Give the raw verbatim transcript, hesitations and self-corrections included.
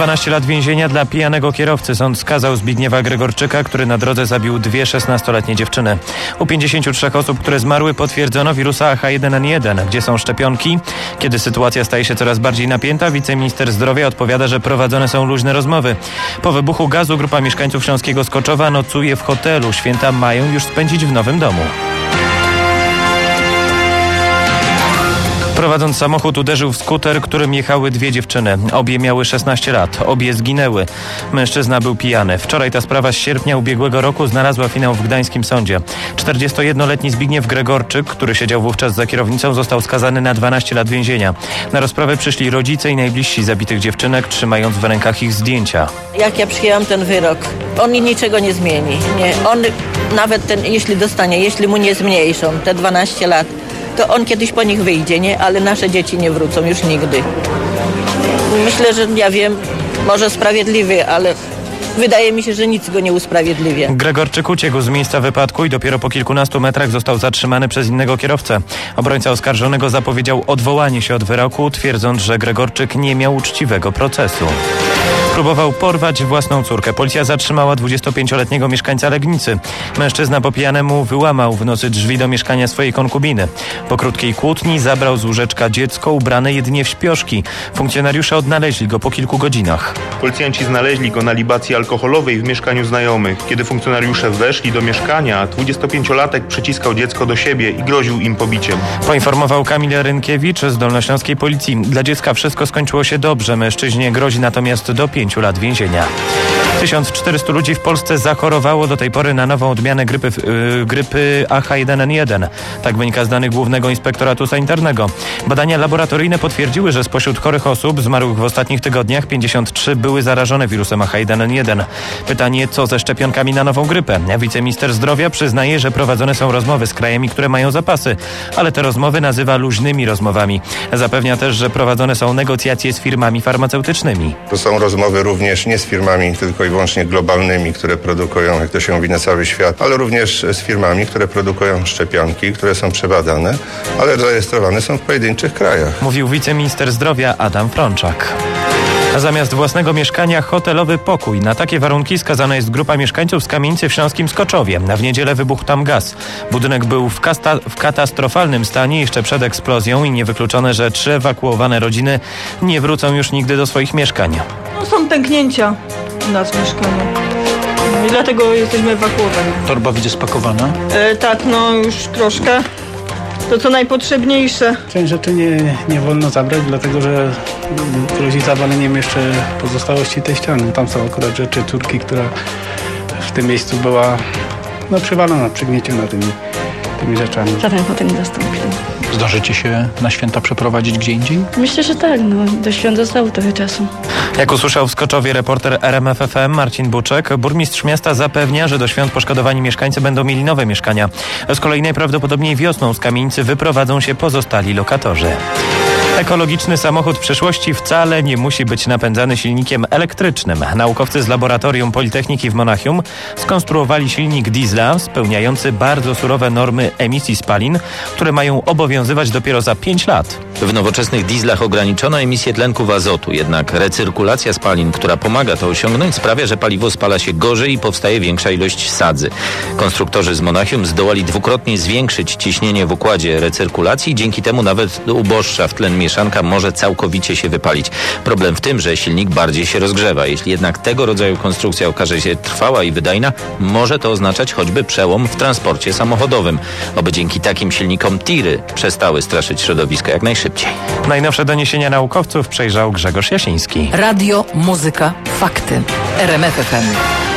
dwanaście lat więzienia dla pijanego kierowcy. Sąd skazał Zbigniewa Gregorczyka, który na drodze zabił dwie szesnastoletnie dziewczyny. U pięćdziesięciu trzech osób, które zmarły, potwierdzono wirusa H jeden N jeden. Gdzie są szczepionki? Kiedy sytuacja staje się coraz bardziej napięta, wiceminister zdrowia odpowiada, że prowadzone są luźne rozmowy. Po wybuchu gazu grupa mieszkańców Śląskiego Skoczowa nocuje w hotelu. Święta mają już spędzić w nowym domu. Prowadząc samochód, uderzył w skuter, którym jechały dwie dziewczyny. Obie miały szesnaście lat. Obie zginęły. Mężczyzna był pijany. Wczoraj ta sprawa z sierpnia ubiegłego roku znalazła finał w gdańskim sądzie. czterdziestojednoletni Zbigniew Gregorczyk, który siedział wówczas za kierownicą, został skazany na dwanaście lat więzienia. Na rozprawę przyszli rodzice i najbliżsi zabitych dziewczynek, trzymając w rękach ich zdjęcia. Jak ja przyjęłam ten wyrok, on niczego nie zmieni. Nie. On nawet ten, jeśli dostanie, jeśli mu nie zmniejszą te dwanaście lat, to on kiedyś po nich wyjdzie, nie? Ale nasze dzieci nie wrócą już nigdy. Myślę, że ja wiem, może sprawiedliwy, ale wydaje mi się, że nic go nie usprawiedliwia. Gregorczyk uciekł z miejsca wypadku i dopiero po kilkunastu metrach został zatrzymany przez innego kierowcę. Obrońca oskarżonego zapowiedział odwołanie się od wyroku, twierdząc, że Gregorczyk nie miał uczciwego procesu. Próbował porwać własną córkę. Policja zatrzymała dwudziestopięcioletniego mieszkańca Legnicy. Mężczyzna po pijanemu wyłamał w nocy drzwi do mieszkania swojej konkubiny. Po krótkiej kłótni zabrał z łóżeczka dziecko ubrane jedynie w śpioszki. Funkcjonariusze odnaleźli go po kilku godzinach. Policjanci znaleźli go na libacji alkoholowej w mieszkaniu znajomych. Kiedy funkcjonariusze weszli do mieszkania, dwudziestopięciolatek przyciskał dziecko do siebie i groził im pobiciem. Poinformował Kamil Rynkiewicz z dolnośląskiej policji. Dla dziecka wszystko skończyło się dobrze. Mężczyźnie grozi natomiast do pięciu lat więzienia. tysiąc czterystu ludzi w Polsce zachorowało do tej pory na nową odmianę grypy, yy, grypy H jeden N jeden. Tak wynika z danych Głównego Inspektoratu Sanitarnego. Badania laboratoryjne potwierdziły, że spośród chorych osób zmarłych w ostatnich tygodniach pięćdziesiąt trzy były zarażone wirusem H jeden N jeden. Pytanie, co ze szczepionkami na nową grypę? Wiceminister zdrowia przyznaje, że prowadzone są rozmowy z krajami, które mają zapasy, ale te rozmowy nazywa luźnymi rozmowami. Zapewnia też, że prowadzone są negocjacje z firmami farmaceutycznymi. To są rozmowy również nie z firmami tylko i wyłącznie globalnymi, które produkują, jak to się mówi, na cały świat, ale również z firmami, które produkują szczepionki, które są przebadane, ale zarejestrowane są w pojedynczych krajach. Mówił wiceminister zdrowia Adam Frączak. A zamiast własnego mieszkania hotelowy pokój. Na takie warunki skazana jest grupa mieszkańców z kamienicy w Śląskim Skoczowie. W niedzielę wybuchł tam gaz. Budynek był w, kasta- w katastrofalnym stanie jeszcze przed eksplozją i niewykluczone, że trzy ewakuowane rodziny nie wrócą już nigdy do swoich mieszkań. No, są pęknięcia u nas w mieszkaniu. I dlatego jesteśmy ewakuowani. Torba widzę spakowana? E, tak, no już troszkę. To co najpotrzebniejsze. Część rzeczy nie, nie wolno zabrać, dlatego że grozi zawaleniem jeszcze pozostałości tej ściany. Tam są akurat rzeczy córki, która w tym miejscu była no, przywalona przy gnieciu na tymi, tymi rzeczami. Żaden hotel nie zastąpił. Zdążycie się na święta przeprowadzić gdzie indziej? Myślę, że tak. No, do świąt zostało trochę czasu. Jak usłyszał w Skoczowie reporter R M F F M Marcin Buczek, burmistrz miasta zapewnia, że do świąt poszkodowani mieszkańcy będą mieli nowe mieszkania. Z kolei najprawdopodobniej wiosną z kamienicy wyprowadzą się pozostali lokatorzy. Ekologiczny samochód przyszłości wcale nie musi być napędzany silnikiem elektrycznym. Naukowcy z Laboratorium Politechniki w Monachium skonstruowali silnik diesla spełniający bardzo surowe normy emisji spalin, które mają obowiązywać dopiero za pięć lat. W nowoczesnych dieslach ograniczono emisję tlenków azotu, jednak recyrkulacja spalin, która pomaga to osiągnąć, sprawia, że paliwo spala się gorzej i powstaje większa ilość sadzy. Konstruktorzy z Monachium zdołali dwukrotnie zwiększyć ciśnienie w układzie recyrkulacji, dzięki temu nawet uboższa w tlen mieszanka może całkowicie się wypalić. Problem w tym, że silnik bardziej się rozgrzewa. Jeśli jednak tego rodzaju konstrukcja okaże się trwała i wydajna, może to oznaczać choćby przełom w transporcie samochodowym. Oby dzięki takim silnikom tiry przestały straszyć środowisko jak najszybciej. Najnowsze doniesienia naukowców przejrzał Grzegorz Jasiński. Radio, muzyka, fakty. R M F F M.